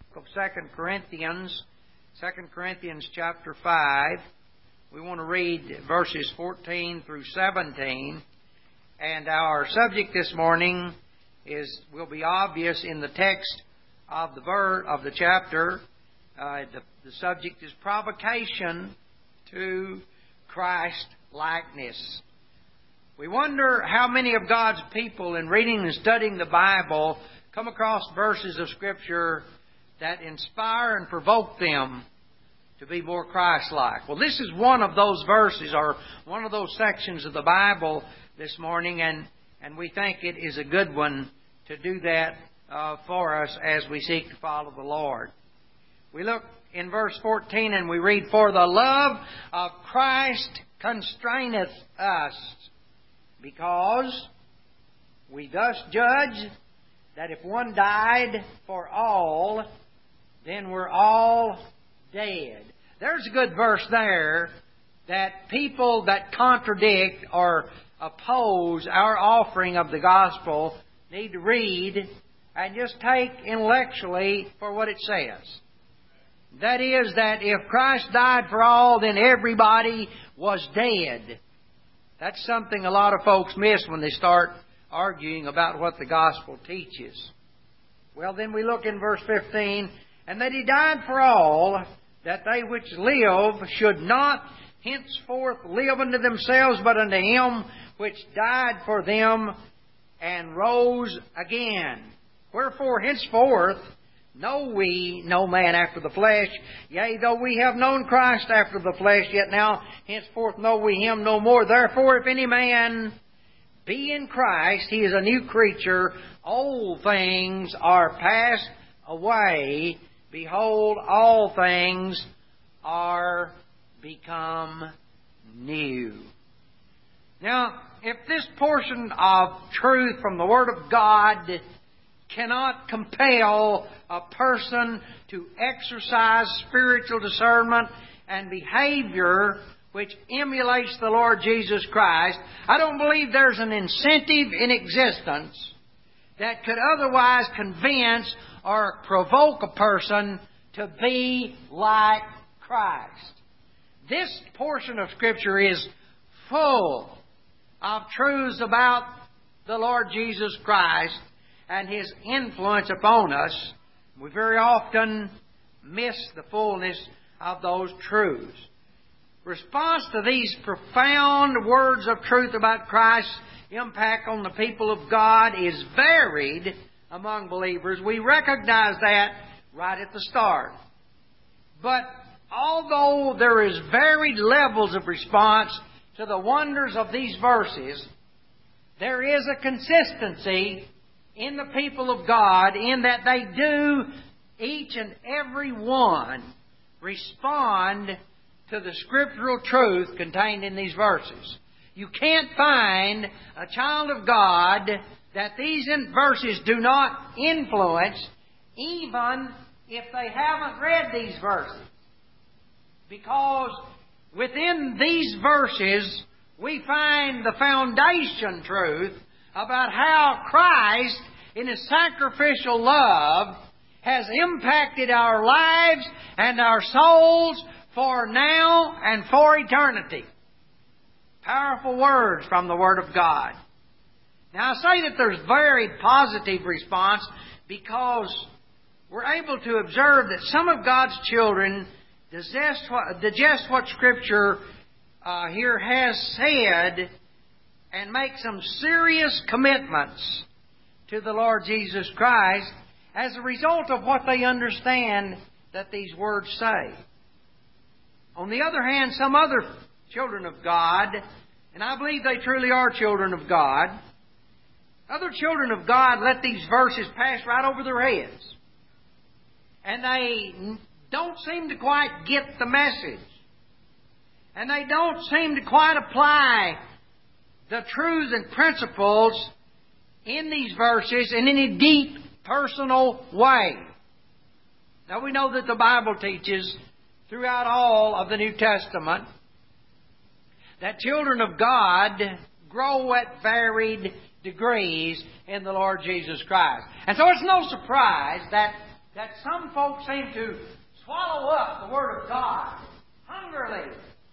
of 2 Corinthians, 2 Corinthians chapter 5. We want to read verses 14 through 17. And our subject this morning will be obvious in the text of the chapter. The subject is provocation to Christ-likeness. We wonder how many of God's people in reading and studying the Bible come across verses of Scripture that inspire and provoke them to be more Christ-like. Well, this is one of those verses or one of those sections of the Bible this morning, and we think it is a good one to do that for us as we seek to follow the Lord. We look in verse 14 and we read, "For the love of Christ constraineth us, because we thus judge that if one died for all, then we're all dead." There's a good verse there that people that contradict or oppose our offering of the gospel need to read and just take intellectually for what it says. That is, that if Christ died for all, then everybody was dead. That's something a lot of folks miss when they start arguing about what the gospel teaches. Well, then we look in verse 15, "And that He died for all, that they which live should not henceforth live unto themselves, but unto Him which died for them and rose again. Wherefore henceforth know we no man after the flesh. Yea, though we have known Christ after the flesh, yet now henceforth know we Him no more. Therefore, if any man be in Christ, he is a new creature. Old things are passed away. Behold, all things are become new." Now, if this portion of truth from the Word of God cannot compel a person to exercise spiritual discernment and behavior which emulates the Lord Jesus Christ, I don't believe there's an incentive in existence that could otherwise convince or provoke a person to be like Christ. This portion of Scripture is full of truths about the Lord Jesus Christ and His influence upon us. We very often miss the fullness of those truths. Response to these profound words of truth about Christ's impact on the people of God is varied among believers. We recognize that right at the start. But although there is varied levels of response to the wonders of these verses, there is a consistency in the people of God in that they do, each and every one, respond to the scriptural truth contained in these verses. You can't find a child of God that these verses do not influence, even if they haven't read these verses. Because within these verses, we find the foundation truth about how Christ, in His sacrificial love, has impacted our lives and our souls for now and for eternity. Powerful words from the Word of God. Now, I say that there's very positive response because we're able to observe that some of God's children digest what Scripture here has said and make some serious commitments to the Lord Jesus Christ as a result of what they understand that these words say. On the other hand, some other children of God, and I believe they truly are children of God, other children of God let these verses pass right over their heads. And they don't seem to quite get the message. And they don't seem to quite apply the truths and principles in these verses in any deep, personal way. Now, we know that the Bible teaches throughout all of the New Testament that children of God grow at varied degrees in the Lord Jesus Christ. And so it's no surprise that that some folks seem to swallow up the Word of God hungrily,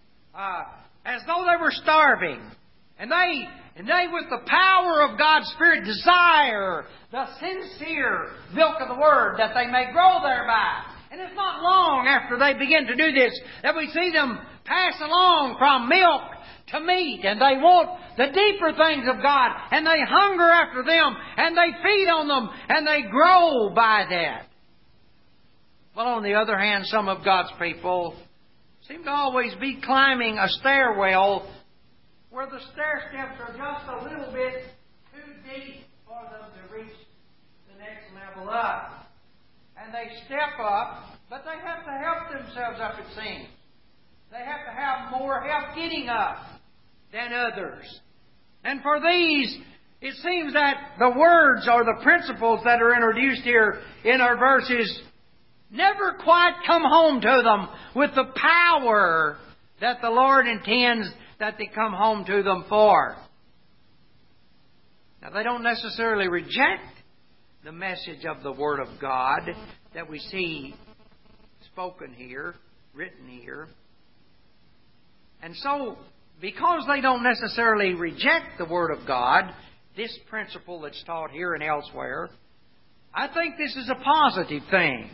as though they were starving. And they, with the power of God's Spirit, desire the sincere milk of the Word, that they may grow thereby. And it's not long after they begin to do this that we see them pass along from milk to meat, and they want the deeper things of God, and they hunger after them, and they feed on them, and they grow by that. Well, on the other hand, some of God's people seem to always be climbing a stairwell where the stair steps are just a little bit too deep for them to reach the next level up. And they step up, but they have to help themselves up, it seems. They have to have more help getting up than others. And for these, it seems that the words or the principles that are introduced here in our verses never quite come home to them with the power that the Lord intends that they come home to them for. Now, they don't necessarily reject the message of the Word of God that we see spoken here, written here. And so, because they don't necessarily reject the Word of God, this principle that's taught here and elsewhere, I think this is a positive thing.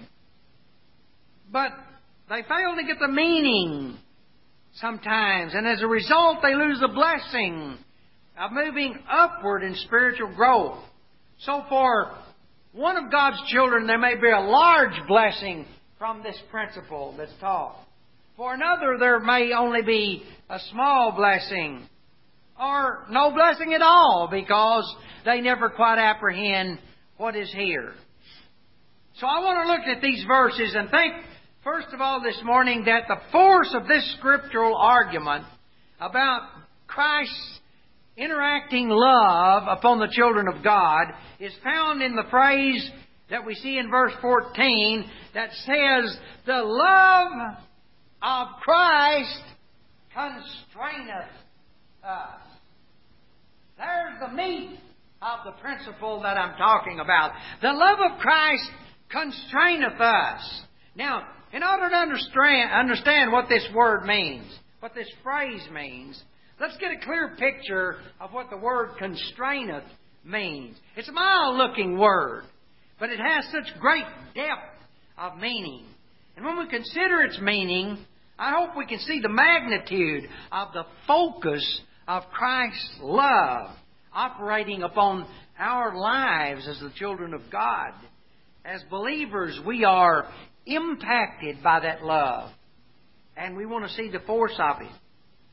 But they fail to get the meaning sometimes, and as a result they lose the blessing of moving upward in spiritual growth. So for one of God's children, there may be a large blessing from this principle that's taught. For another, there may only be a small blessing, or no blessing at all, because they never quite apprehend what is here. So I want to look at these verses and think, first of all, this morning, that the force of this scriptural argument about Christ's interacting love upon the children of God is found in the phrase that we see in verse 14 that says, "The love of Christ constraineth us." There's the meat of the principle that I'm talking about. The love of Christ constraineth us. Now, in order to understand what this word means, what this phrase means, let's get a clear picture of what the word constraineth means. It's a mild-looking word, but it has such great depth of meaning. And when we consider its meaning, I hope we can see the magnitude of the focus of Christ's love operating upon our lives as the children of God. As believers, we are impacted by that love, and we want to see the force of it.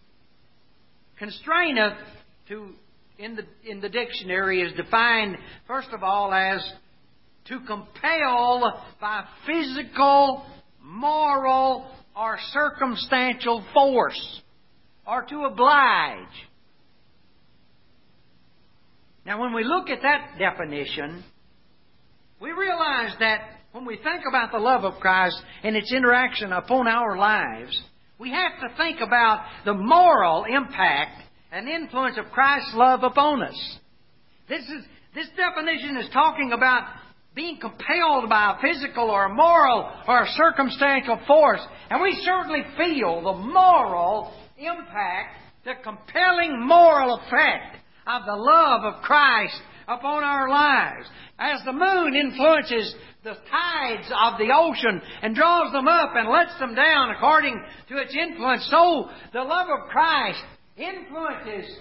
Constraineth, in the dictionary, is defined first of all as to compel by physical, moral, or circumstantial force, or to oblige. Now, when we look at that definition, we realize that when we think about the love of Christ and its interaction upon our lives, we have to think about the moral impact and influence of Christ's love upon us. This definition is talking about being compelled by a physical or a moral or a circumstantial force. And we certainly feel the moral impact, the compelling moral effect of the love of Christ upon our lives. As the moon influences the tides of the ocean and draws them up and lets them down according to its influence, so the love of Christ influences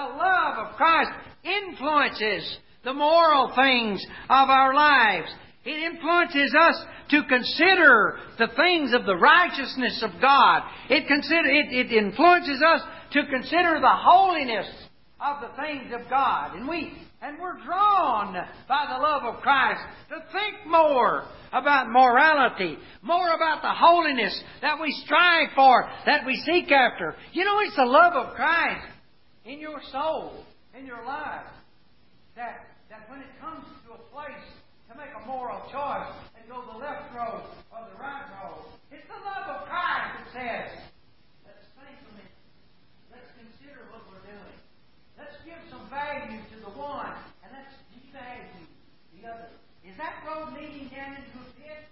the moral things of our lives. It influences us to consider the things of the righteousness of God. It influences us to consider the holiness of the things of God. And we're drawn by the love of Christ to think more about morality, more about the holiness that we strive for, that we seek after. You know, it's the love of Christ in your soul, in your life, that when it comes to a place to make a moral choice and go the left road or the right road, it's the love of Christ that says, let's think a minute. Let's consider what we're doing. Let's give some value to the one, and let's devalue the other. Is that road leading down into a pit?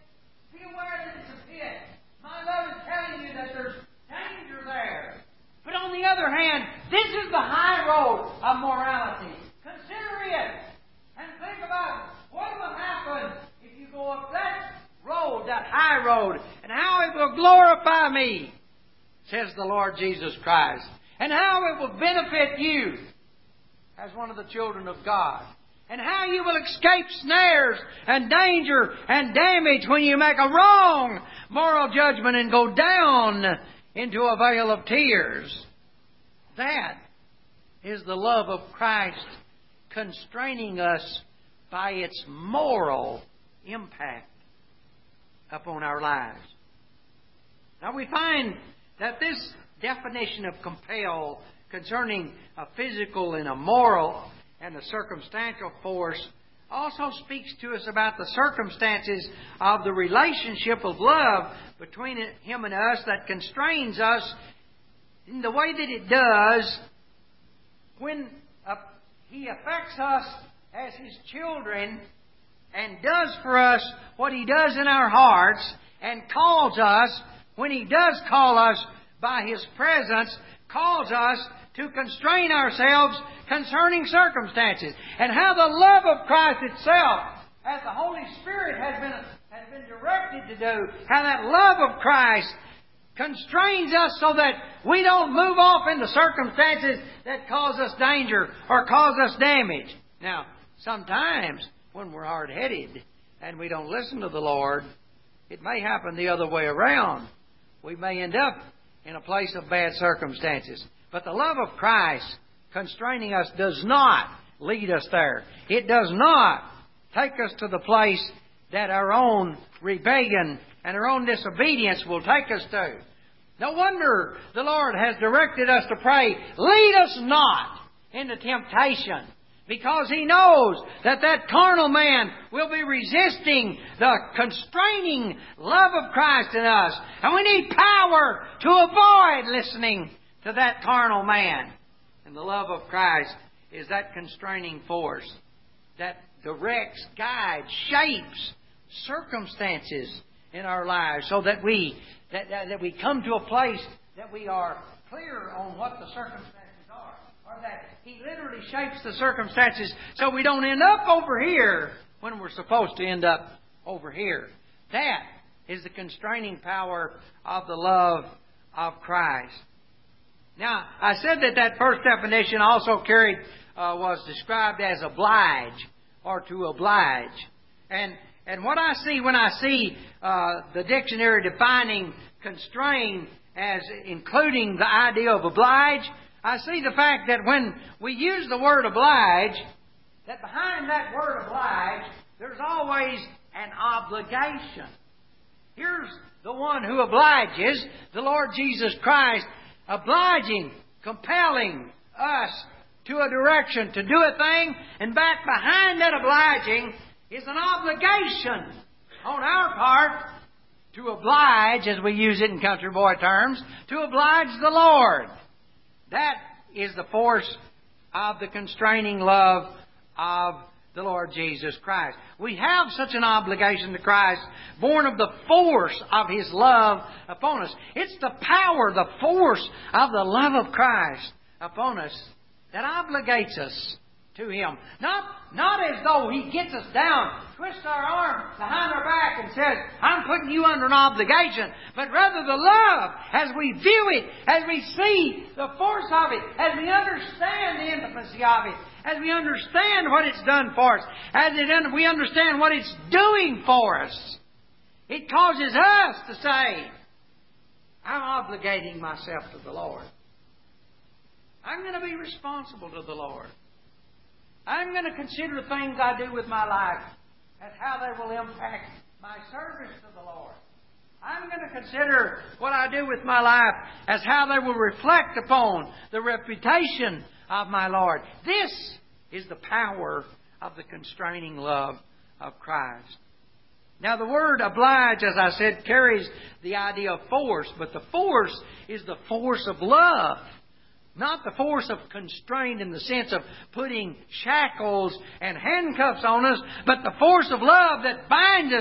Be aware that it's a pit. My love is telling you that there's danger there. But on the other hand, this is the high road of morality. Consider it and think about what will happen if you go up that road, that high road, and how it will glorify me, says the Lord Jesus Christ, and how it will benefit you as one of the children of God, and how you will escape snares and danger and damage when you make a wrong moral judgment and go down into a vale of tears. That is the love of Christ constraining us by its moral impact upon our lives. Now we find that this definition of compel concerning a physical and a moral and a circumstantial force also speaks to us about the circumstances of the relationship of love between Him and us that constrains us in the way that it does when He affects us as His children and does for us what He does in our hearts and calls us, when He does call us by His presence, calls us to constrain ourselves concerning circumstances. And how the love of Christ itself, as the Holy Spirit has been directed to do, how that love of Christ constrains us so that we don't move off into circumstances that cause us danger or cause us damage. Now, sometimes when we're hard-headed and we don't listen to the Lord, it may happen the other way around. We may end up in a place of bad circumstances. But the love of Christ constraining us does not lead us there. It does not take us to the place that our own rebellion and our own disobedience will take us to. No wonder the Lord has directed us to pray, lead us not into temptation, because He knows that that carnal man will be resisting the constraining love of Christ in us. And we need power to avoid listening to that carnal man. And the love of Christ is that constraining force that directs, guides, shapes circumstances in our lives so that we come to a place that we are clear on what the circumstances are. Or that He literally shapes the circumstances so we don't end up over here when we're supposed to end up over here. That is the constraining power of the love of Christ. Now, I said that first definition also was described as oblige or to oblige. And what I see when I see the dictionary defining constrain as including the idea of oblige, I see the fact that when we use the word oblige, that behind that word oblige, there's always an obligation. Here's the one who obliges, the Lord Jesus Christ, obliging, compelling us to a direction, to do a thing, and back behind that obliging is an obligation on our part to oblige, as we use it in country boy terms, to oblige the Lord. That is the force of the constraining love of the Lord Jesus Christ. We have such an obligation to Christ, born of the force of His love upon us. It's the power, the force of the love of Christ upon us that obligates us to Him. Not as though He gets us down, twists our arm behind our back and says, I'm putting you under an obligation. But rather the love, as we view it, as we see the force of it, as we understand the intimacy of it, as we understand what it's done for us, we understand what it's doing for us, it causes us to say, I'm obligating myself to the Lord. I'm going to be responsible to the Lord. I'm going to consider the things I do with my life as how they will impact my service to the Lord. I'm going to consider what I do with my life as how they will reflect upon the reputation of my Lord. This is the power of the constraining love of Christ. Now the word oblige, as I said, carries the idea of force, but the force is the force of love. Not the force of constraint in the sense of putting shackles and handcuffs on us, but the force of love that binds us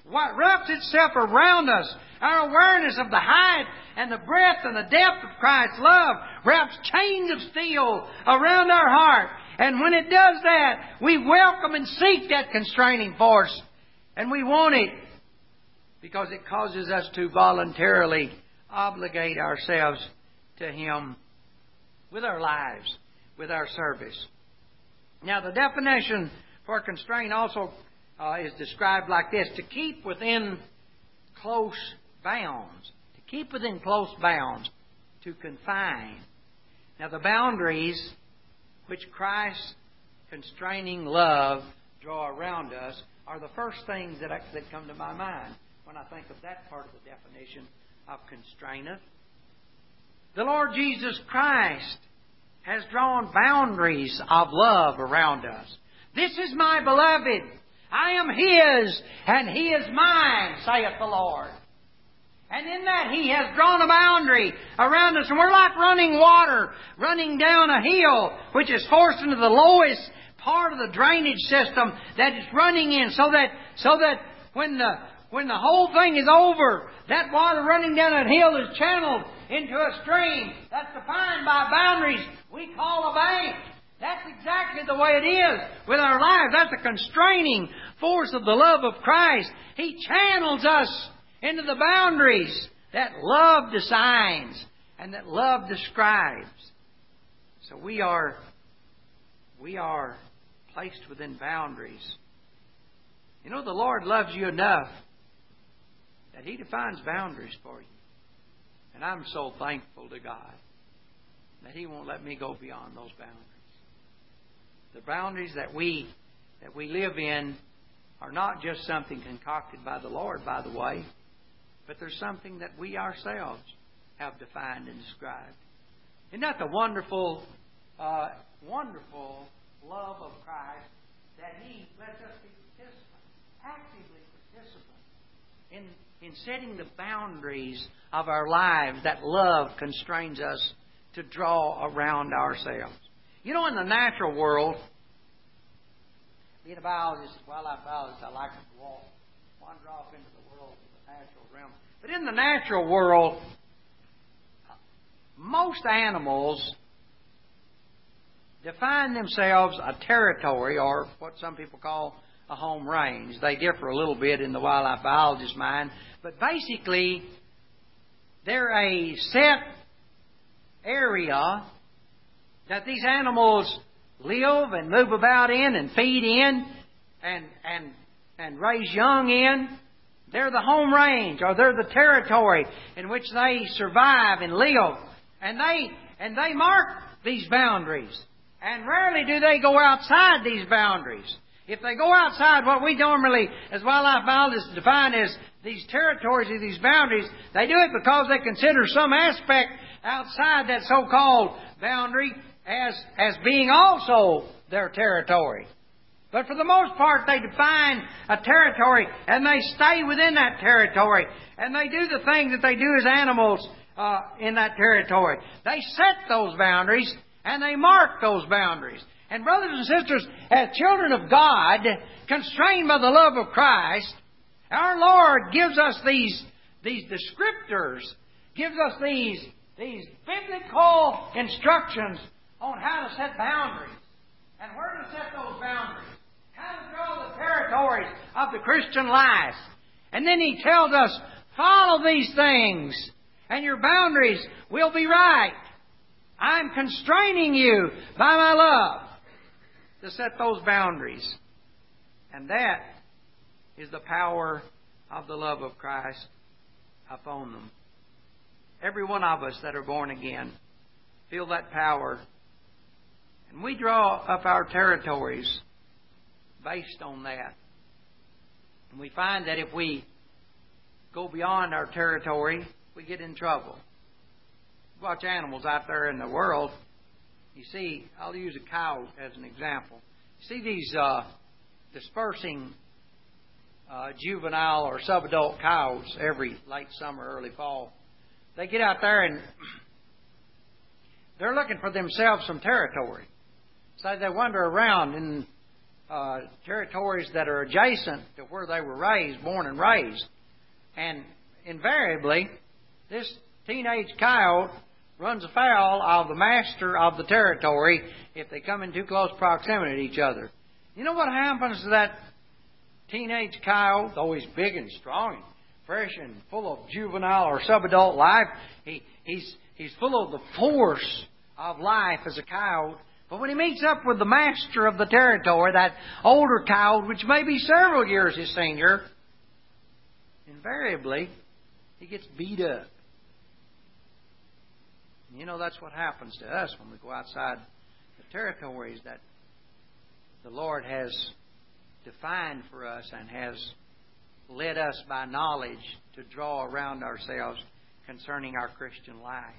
what wraps itself around us. Our awareness of the height and the breadth and the depth of Christ's love wraps chains of steel around our heart. And when it does that, we welcome and seek that constraining force. And we want it because it causes us to voluntarily obligate ourselves to Him with our lives, with our service. Now, the definition for constrain also is described like this: to keep within close bounds. To keep within close bounds. To confine. Now, the boundaries which Christ's constraining love draw around us are the first things that come to my mind when I think of that part of the definition of constraineth. The Lord Jesus Christ has drawn boundaries of love around us. This is my beloved. I am His, and He is mine, saith the Lord. And in that He has drawn a boundary around us. And we're like running water, running down a hill, which is forced into the lowest part of the drainage system that it's running in, so that when the whole thing is over, that water running down that hill is channeled into a stream that's defined by boundaries we call a bank. That's exactly the way it is with our lives. That's the constraining force of the love of Christ. He channels us into the boundaries that love designs and that love describes. So we are placed within boundaries. You know, the Lord loves you enough that He defines boundaries for you. And I'm so thankful to God that He won't let me go beyond those boundaries. The boundaries that we live in are not just something concocted by the Lord, by the way, but they're something that we ourselves have defined and described. Isn't that the wonderful, wonderful love of Christ, that He lets us be participants, actively participants in setting the boundaries of our lives that love constrains us to draw around ourselves. You know, in the natural world, being a biologist, wildlife biologist, I like to wander off into the world of the natural realm. But in the natural world, most animals define themselves a territory, or what some people call a home range. They differ a little bit in the wildlife biologist's mind, but basically they're a set area that these animals live and move about in and feed in and raise young in. They're the home range, or they're the territory in which they survive and live. And they mark these boundaries. And rarely do they go outside these boundaries. If they go outside what we normally, as wildlife biologists, define as these territories or these boundaries, they do it because they consider some aspect outside that so-called boundary as being also their territory. But for the most part, they define a territory and they stay within that territory. And they do the things that they do as animals in that territory. They set those boundaries and they mark those boundaries. And brothers and sisters, as children of God, constrained by the love of Christ, our Lord gives us these descriptors, gives us these biblical instructions on how to set boundaries and where to set those boundaries, how to draw the territories of the Christian life. And then He tells us, follow these things and your boundaries will be right. I'm constraining you by my love to set those boundaries. And that is the power of the love of Christ upon them. Every one of us that are born again feel that power. And we draw up our territories based on that. And we find that if we go beyond our territory, we get in trouble. Watch animals out there in the world. You see, I'll use a cow as an example. You see these dispersing juvenile or subadult cows every late summer, early fall. They get out there and they're looking for themselves some territory. So they wander around in territories that are adjacent to where they were born and raised. And invariably, this teenage coyote runs afoul of the master of the territory if they come in too close proximity to each other. You know what happens to that teenage coyote? Though he's big and strong and fresh and full of juvenile or subadult life, he's full of the force of life as a coyote. But when he meets up with the master of the territory, that older coyote, which may be several years his senior, invariably he gets beat up. You know, that's what happens to us when we go outside the territories that the Lord has defined for us and has led us by knowledge to draw around ourselves concerning our Christian life.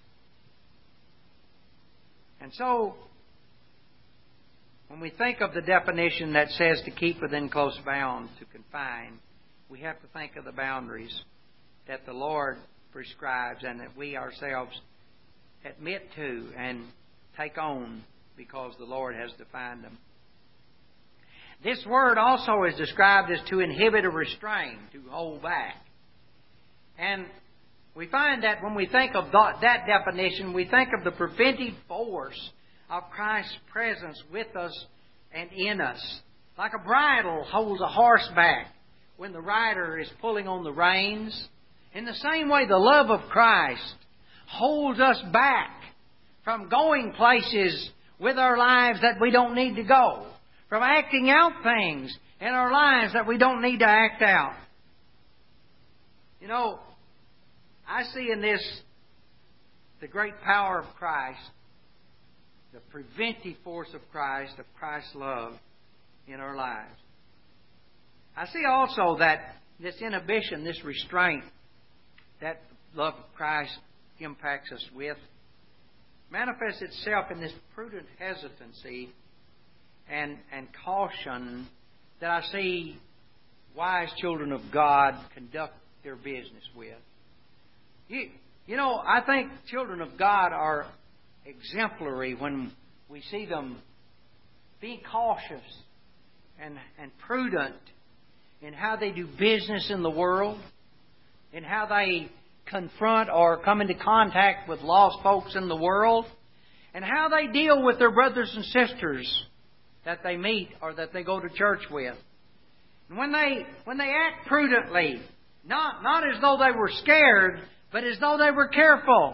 And so, when we think of the definition that says to keep within close bounds, to confine, we have to think of the boundaries that the Lord prescribes and that we ourselves admit to and take on because the Lord has defined them. This word also is described as to inhibit or restrain, to hold back. And we find that when we think of that definition, we think of the preventive force of Christ's presence with us and in us. Like a bridle holds a horse back when the rider is pulling on the reins. In the same way, the love of Christ holds us back from going places with our lives that we don't need to go, from acting out things in our lives that we don't need to act out. You know, I see in this the great power of Christ, the preventive force of Christ, of Christ's love in our lives. I see also that this inhibition, this restraint that the love of Christ impacts us with, manifests itself in this prudent hesitancy and caution that I see wise children of God conduct their business with. You know, I think children of God are exemplary when we see them being cautious and prudent in how they do business in the world, in how they confront or come into contact with lost folks in the world, and how they deal with their brothers and sisters that they meet or that they go to church with. And when they act prudently, not as though they were scared, but as though they were careful.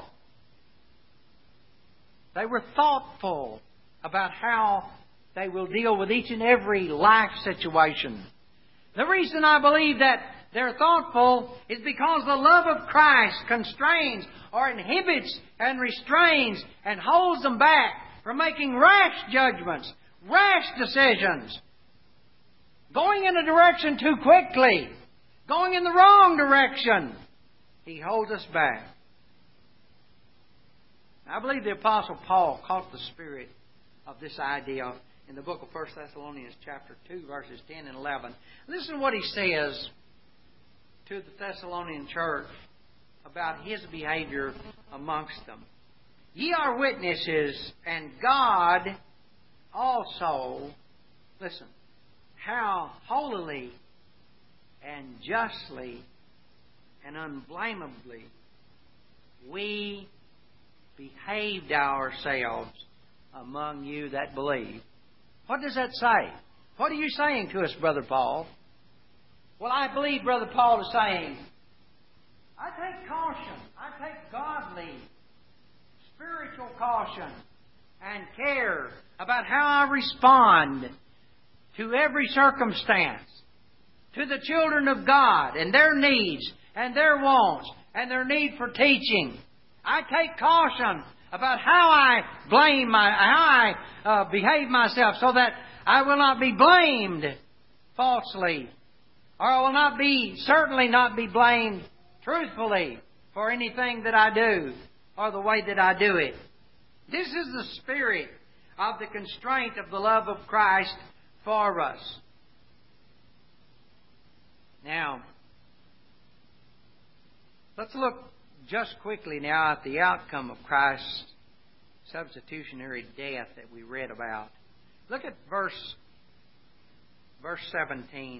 They were thoughtful about how they will deal with each and every life situation. The reason I believe that they're thoughtful is because the love of Christ constrains or inhibits and restrains and holds them back from making rash judgments, rash decisions, going in a direction too quickly, going in the wrong direction. He holds us back. I believe the Apostle Paul caught the spirit of this idea in the book of 1 Thessalonians chapter 2, verses 10 and 11. Listen to what he says to the Thessalonian church about his behavior amongst them. Ye are witnesses, and God also, listen, how holily and justly and unblameably we behaved ourselves among you that believe. What does that say? What are you saying to us, Brother Paul? Well, I believe Brother Paul is saying, I take caution, I take godly, spiritual caution and care about how I respond to every circumstance, to the children of God and their needs and their wants and their need for teaching. I take caution about how I behave myself so that I will not be blamed falsely, or I will certainly not be blamed truthfully for anything that I do or the way that I do it. This is the spirit of the constraint of the love of Christ for us. Now, let's look just quickly now at the outcome of Christ's substitutionary death that we read about. Look at verse verse 17.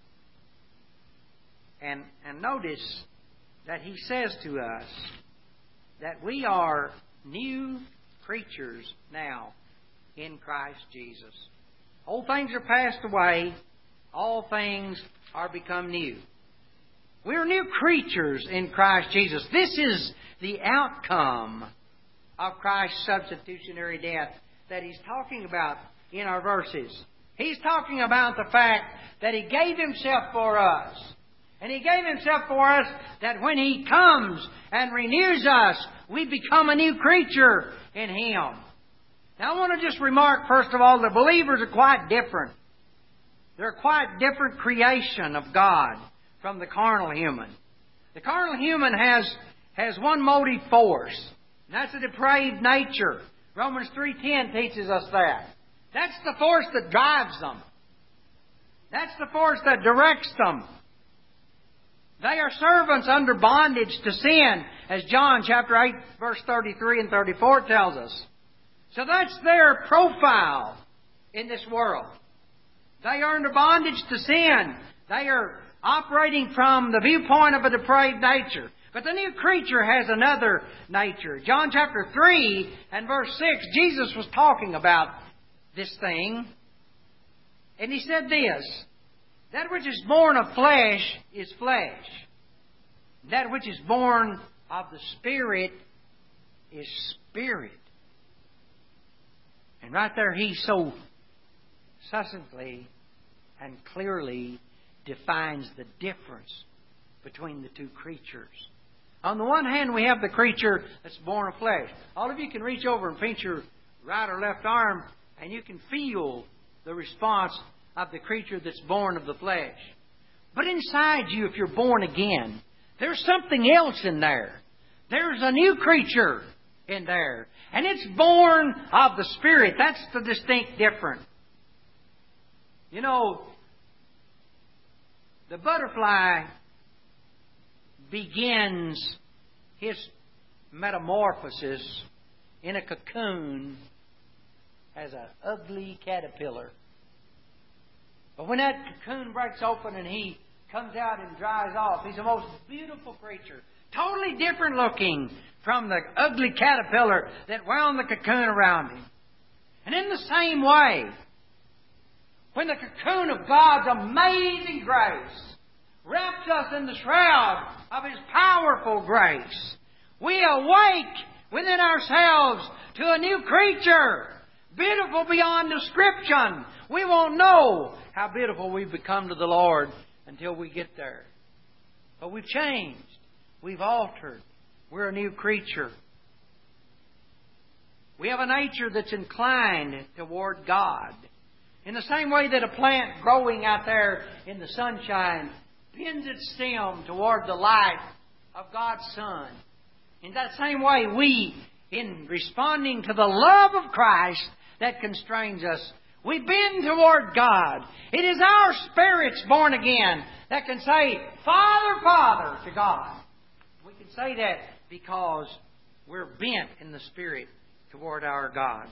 And notice that he says to us that we are new creatures now in Christ Jesus. Old things are passed away. All things are become new. We're new creatures in Christ Jesus. This is the outcome of Christ's substitutionary death that he's talking about in our verses. He's talking about the fact that He gave Himself for us. And He gave Himself for us that when He comes and renews us, we become a new creature in Him. Now I want to just remark, first of all, the believers are quite different. They're a quite different creation of God from the carnal human. The carnal human has one motive force, and that's a depraved nature. Romans 3:10 teaches us that. That's the force that drives them. That's the force that directs them. They are servants under bondage to sin, as John chapter 8, verse 33 and 34 tells us. So that's their profile in this world. They are under bondage to sin. They are operating from the viewpoint of a depraved nature. But the new creature has another nature. John chapter 3 and verse 6, Jesus was talking about this thing. And He said this, that which is born of flesh is flesh. That which is born of the Spirit is spirit. And right there He so succinctly and clearly defines the difference between the two creatures. On the one hand, we have the creature that's born of flesh. All of you can reach over and pinch your right or left arm, and you can feel the response of the creature that's born of the flesh. But inside you, if you're born again, there's something else in there. There's a new creature in there. And it's born of the Spirit. That's the distinct difference. You know, the butterfly begins his metamorphosis in a cocoon as an ugly caterpillar. But when that cocoon breaks open and he comes out and dries off, he's the most beautiful creature. Totally different looking from the ugly caterpillar that wound the cocoon around him. And in the same way, when the cocoon of God's amazing grace wraps us in the shroud of His powerful grace, we awake within ourselves to a new creature, beautiful beyond description. We won't know how beautiful we've become to the Lord until we get there. But we've changed. We've altered. We're a new creature. We have a nature that's inclined toward God. In the same way that a plant growing out there in the sunshine bends its stem toward the light of God's Son. In that same way, we, in responding to the love of Christ that constrains us, we bend toward God. It is our spirits born again that can say, Father, Father, to God. We can say that because we're bent in the Spirit toward our God.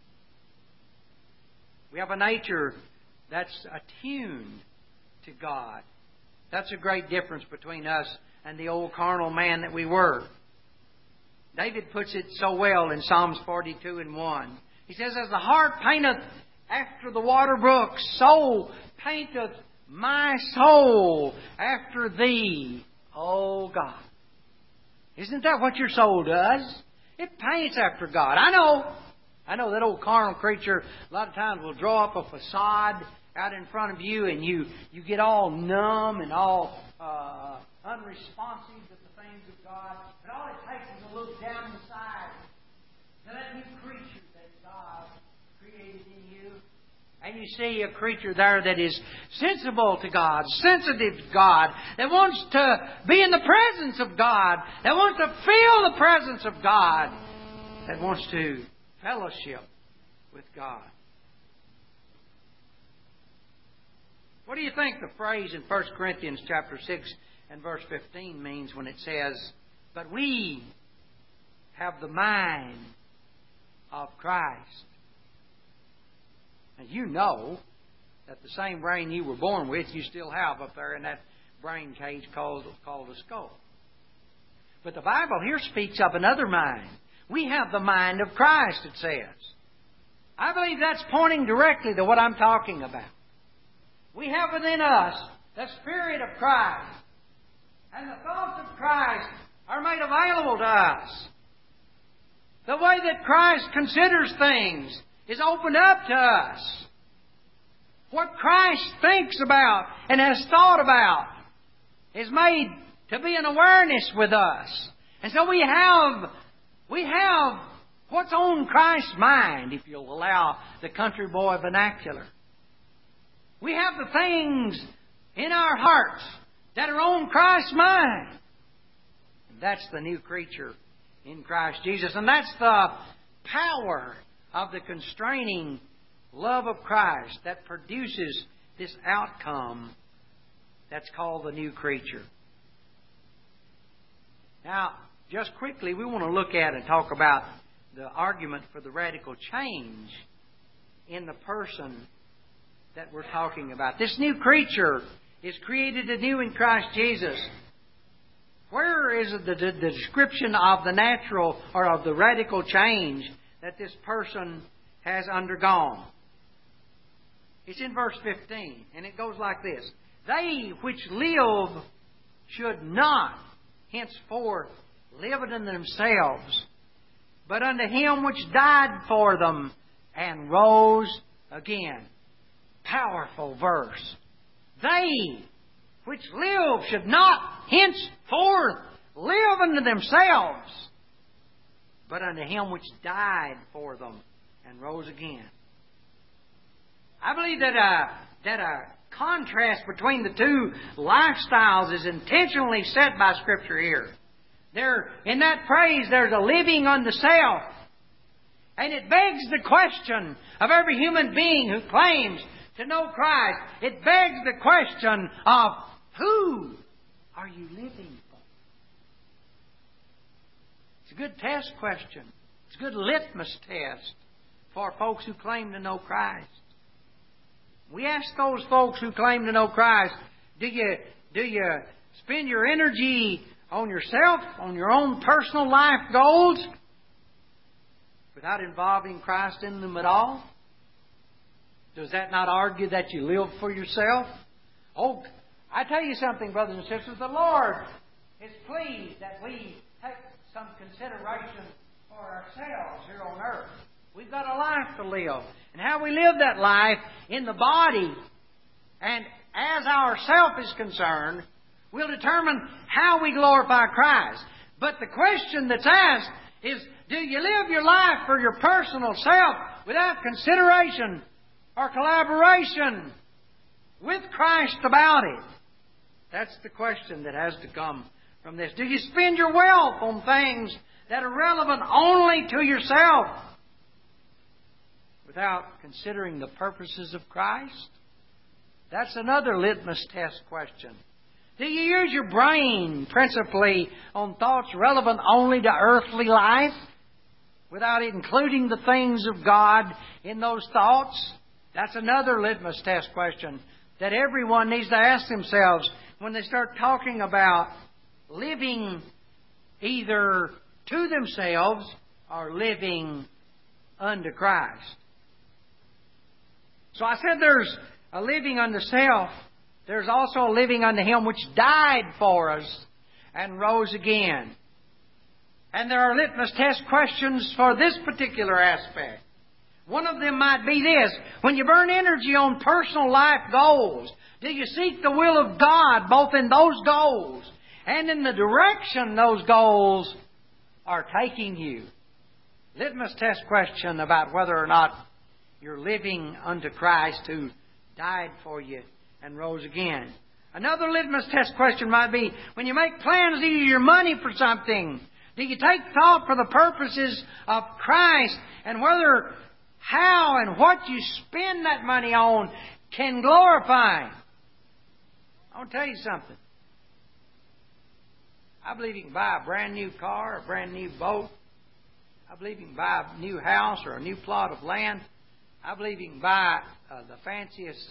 We have a nature that's attuned to God. That's a great difference between us and the old carnal man that we were. David puts it so well in Psalms 42 and 1. He says, as the hart painteth after the water brooks, so painteth my soul after Thee, O God. Isn't that what your soul does? It paints after God. I know that old carnal creature a lot of times will draw up a facade out in front of you, and you get all numb and all unresponsive to the things of God. But all it takes is a look down inside to that new creature that God created in you. And you see a creature there that is sensible to God, sensitive to God, that wants to be in the presence of God, that wants to feel the presence of God, that wants to fellowship with God. What do you think the phrase in 1 Corinthians chapter 6 and verse 15 means when it says, but we have the mind of Christ? And you know that the same brain you were born with, you still have up there in that brain cage called a skull. But the Bible here speaks of another mind. We have the mind of Christ, it says. I believe that's pointing directly to what I'm talking about. We have within us the Spirit of Christ. And the thoughts of Christ are made available to us. The way that Christ considers things is opened up to us. What Christ thinks about and has thought about is made to be an awareness with us. And so we have what's on Christ's mind, if you'll allow the country boy vernacular. We have the things in our hearts that are on Christ's mind. And that's the new creature in Christ Jesus. And that's the power of the constraining love of Christ that produces this outcome that's called the new creature. Now, just quickly, we want to look at and talk about the argument for the radical change in the person that we're talking about. This new creature is created anew in Christ Jesus. Where is the description of the natural or of the radical change that this person has undergone? It's in verse 15, and it goes like this. They which live should not henceforth live it in themselves, but unto Him which died for them and rose again. Powerful verse. They which live should not henceforth live unto themselves, but unto Him which died for them and rose again. I believe that a contrast between the two lifestyles is intentionally set by Scripture here. In that phrase, there's a living unto self. And it begs the question of every human being who claims to know Christ. It begs the question of who are you living for? It's a good test question. It's a good litmus test for folks who claim to know Christ. We ask those folks who claim to know Christ, do you spend your energy on yourself, on your own personal life goals, without involving Christ in them at all? Does that not argue that you live for yourself? Oh, I tell you something, brothers and sisters, the Lord is pleased that we take some consideration for ourselves here on earth. We've got a life to live. And how we live that life in the body and as our self is concerned will determine how we glorify Christ. But the question that's asked is, do you live your life for your personal self without consideration or collaboration with Christ about it? That's the question that has to come from this. Do you spend your wealth on things that are relevant only to yourself without considering the purposes of Christ? That's another litmus test question. Do you use your brain principally on thoughts relevant only to earthly life without including the things of God in those thoughts? That's another litmus test question that everyone needs to ask themselves when they start talking about living either to themselves or living unto Christ. So I said there's a living unto self. There's also a living unto Him which died for us and rose again. And there are litmus test questions for this particular aspect. One of them might be this. When you burn energy on personal life goals, do you seek the will of God both in those goals and in the direction those goals are taking you? Litmus test question about whether or not you're living unto Christ who died for you and rose again. Another litmus test question might be, when you make plans to use your money for something, do you take thought for the purposes of Christ and whether how and what you spend that money on can glorify Him? I'll tell you something. I believe you can buy a brand new car, a brand new boat. I believe you can buy a new house or a new plot of land. I believe you can buy the fanciest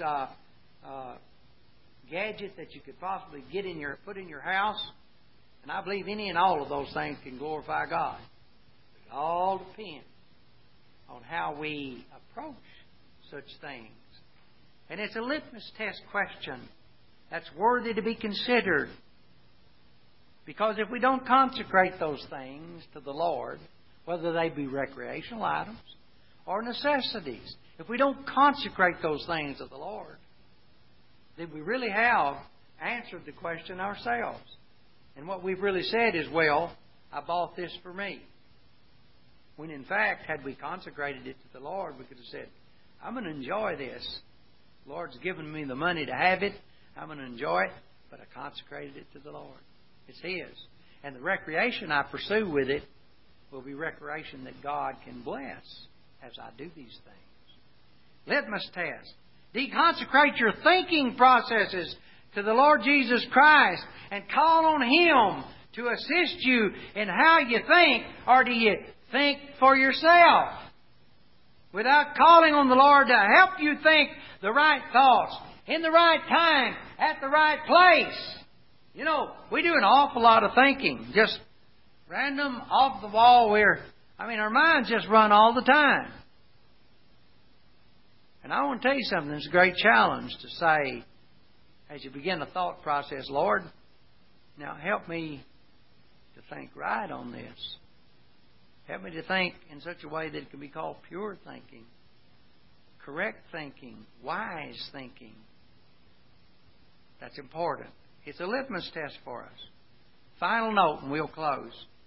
gadget that you could possibly put in your house, and I believe any and all of those things can glorify God. It all depends on how we approach such things. And it's a litmus test question that's worthy to be considered. Because if we don't consecrate those things to the Lord, whether they be recreational items or necessities, if we don't consecrate those things to the Lord, then we really have answered the question ourselves. And what we've really said is, well, I bought this for me. When in fact, had we consecrated it to the Lord, we could have said, I'm going to enjoy this. The Lord's given me the money to have it. I'm going to enjoy it, but I consecrated it to the Lord. It's His. And the recreation I pursue with it will be recreation that God can bless as I do these things. Litmus test. Do you consecrate your thinking processes to the Lord Jesus Christ and call on Him to assist you in how you think, or do you think for yourself without calling on the Lord to help you think the right thoughts in the right time at the right place? You know, we do an awful lot of thinking, just random, off the wall. Our minds just run all the time. And I want to tell you something. It's a great challenge to say, as you begin the thought process, Lord, now help me to think right on this. Help me to think in such a way that it can be called pure thinking, correct thinking, wise thinking. That's important. It's a litmus test for us. Final note, and we'll close.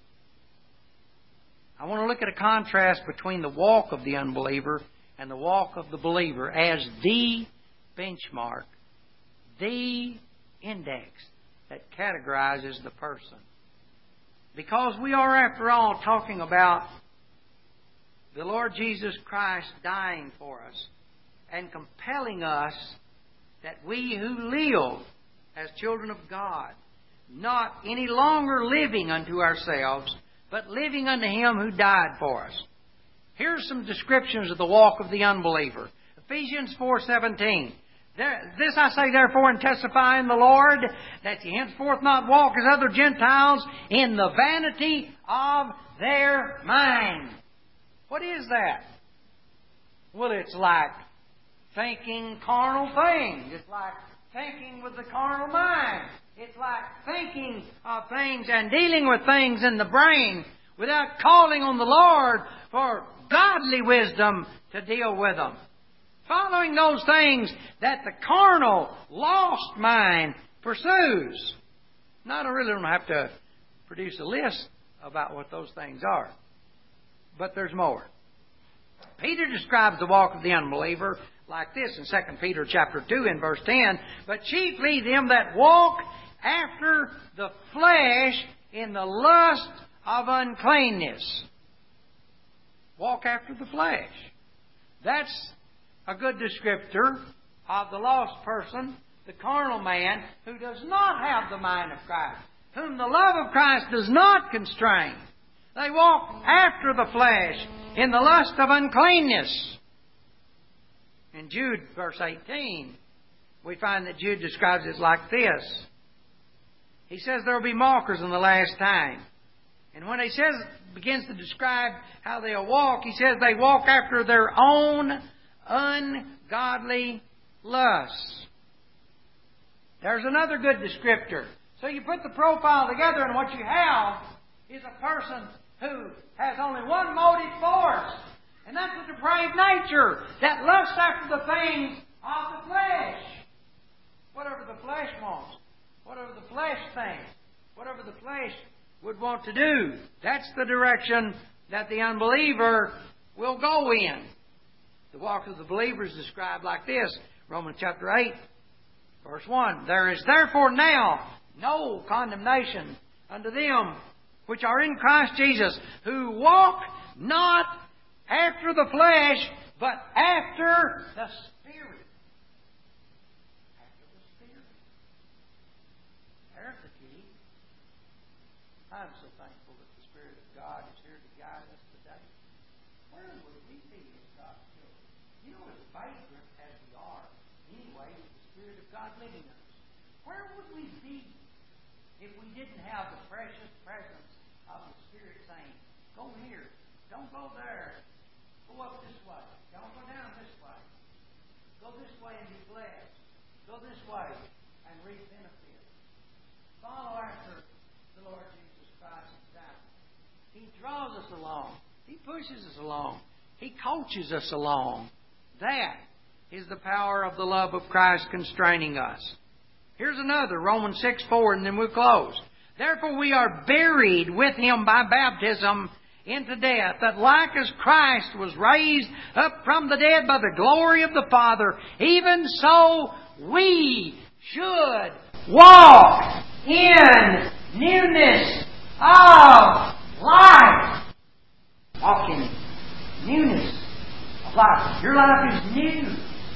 I want to look at a contrast between the walk of the unbeliever and the walk of the believer as the benchmark, the index that categorizes the person. Because we are, after all, talking about the Lord Jesus Christ dying for us and compelling us that we who live as children of God, not any longer living unto ourselves, but living unto Him who died for us. Here's some descriptions of the walk of the unbeliever. Ephesians 4:17. This I say therefore and testify in the Lord, that ye henceforth not walk as other Gentiles in the vanity of their mind. What is that? Well, it's like thinking carnal things. It's like thinking with the carnal mind. It's like thinking of things and dealing with things in the brain without calling on the Lord for godly wisdom to deal with them. Following those things that the carnal, lost mind pursues. Now, I really don't have to produce a list about what those things are. But there's more. Peter describes the walk of the unbeliever like this in 2 Peter chapter 2 and verse 10. But chiefly them that walk after the flesh in the lust of uncleanness. Walk after the flesh. That's a good descriptor of the lost person, the carnal man, who does not have the mind of Christ, whom the love of Christ does not constrain. They walk after the flesh in the lust of uncleanness. In Jude, verse 18, we find that Jude describes it like this. He says there will be mockers in the last time. And when he begins to describe how they'll walk, he says they walk after their own ungodly lusts. There's another good descriptor. So you put the profile together, and what you have is a person who has only one motive force, and that's a depraved nature that lusts after the things of the flesh. Whatever the flesh wants, whatever the flesh thinks, whatever the flesh would want to do, that's the direction that the unbeliever will go in. The walk of the believer is described like this. Romans chapter 8, verse 1. There is therefore now no condemnation unto them which are in Christ Jesus, who walk not after the flesh, but after the Spirit. After the Spirit. There's the key. I'm so thankful that the Spirit of God is here to guide us today. Where would we be if God's children? You know, as vagrant as we are, anyway, with the Spirit of God living in us, where would we be if we didn't have the precious presence of the Spirit saying, go here, don't go there, go up this way, don't go down this way, go this way and be blessed, go this way and reap benefit. Follow after the Lord Jesus Christ's example. He draws us along. He pushes us along. He coaches us along. That is the power of the love of Christ constraining us. Here's another, Romans 6:4, and then we'll close. Therefore we are buried with Him by baptism into death, that like as Christ was raised up from the dead by the glory of the Father, even so we should walk in newness of life. Walk in newness of life. Your life is new.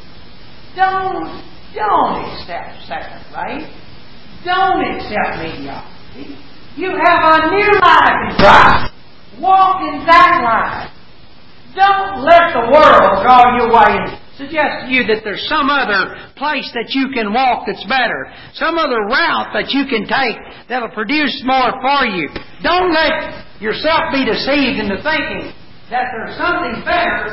Don't accept second rate. Don't accept mediocrity. You have a new life in Christ. Walk in that life. Don't let the world draw you away and suggest to you that there's some other place that you can walk that's better. Some other route that you can take that'll produce more for you. Don't let yourself be deceived into thinking that there's something better